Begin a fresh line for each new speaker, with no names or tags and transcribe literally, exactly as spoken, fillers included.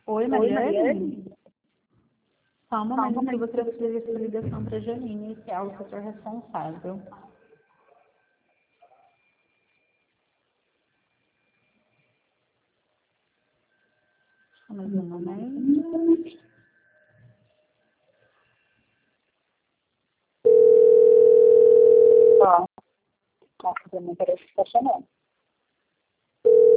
Oi,
Oi,
Mariane?
Mariane?
Só um
Só um
momento que eu vou
momento.
transferir essa ligação para a Janine, que é o setor responsável. Só mais um momento.
Ó, ó, também parece que está chamando.